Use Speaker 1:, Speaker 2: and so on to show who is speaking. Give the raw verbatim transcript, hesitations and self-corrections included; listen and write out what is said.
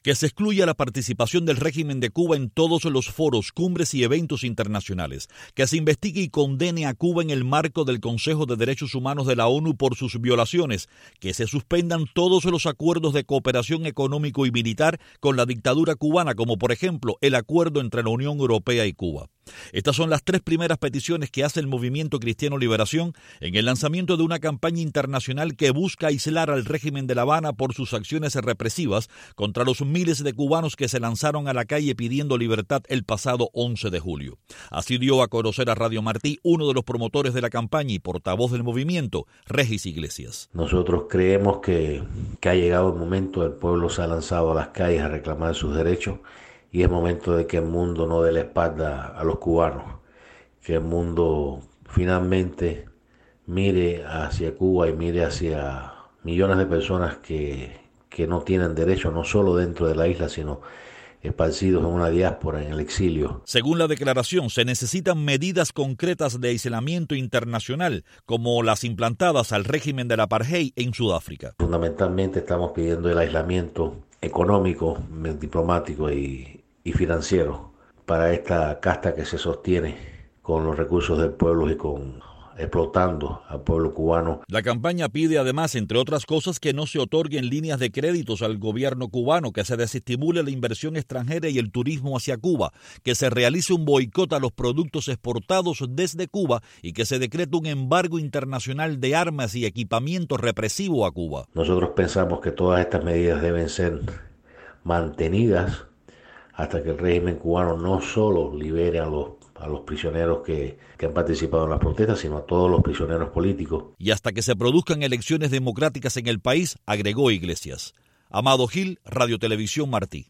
Speaker 1: Que se excluya la participación del régimen de Cuba en todos los foros, cumbres y eventos internacionales. Que se investigue y condene a Cuba en el marco del Consejo de Derechos Humanos de la ONU por sus violaciones. Que se suspendan todos los acuerdos de cooperación económico y militar con la dictadura cubana, como por ejemplo el acuerdo entre la Unión Europea y Cuba. Estas son las tres primeras peticiones que hace el Movimiento Cristiano Liberación en el lanzamiento de una campaña internacional que busca aislar al régimen de La Habana por sus acciones represivas contra los miles de cubanos que se lanzaron a la calle pidiendo libertad el pasado once de julio. Así dio a conocer a Radio Martí uno de los promotores de la campaña y portavoz del movimiento, Regis Iglesias.
Speaker 2: Nosotros creemos que, que ha llegado el momento, el pueblo se ha lanzado a las calles a reclamar sus derechos y es momento de que el mundo no dé la espalda a los cubanos, que el mundo finalmente mire hacia Cuba y mire hacia millones de personas que, que no tienen derecho, no solo dentro de la isla, sino esparcidos en una diáspora, en el exilio.
Speaker 1: Según la declaración, se necesitan medidas concretas de aislamiento internacional, como las implantadas al régimen del apartheid en Sudáfrica.
Speaker 2: Fundamentalmente estamos pidiendo el aislamiento económico, diplomático y y financiero para esta casta que se sostiene con los recursos del pueblo y con explotando al pueblo cubano.
Speaker 1: La campaña pide además, entre otras cosas, que no se otorguen líneas de créditos al gobierno cubano, que se desestimule la inversión extranjera y el turismo hacia Cuba, que se realice un boicot a los productos exportados desde Cuba y que se decrete un embargo internacional de armas y equipamiento represivo a Cuba.
Speaker 2: Nosotros pensamos que todas estas medidas deben ser mantenidas hasta que el régimen cubano no solo libere a los, a los prisioneros que, que han participado en las protestas, sino a todos los prisioneros políticos.
Speaker 1: Y hasta que se produzcan elecciones democráticas en el país, agregó Iglesias. Amado Gil, Radio Televisión Martí.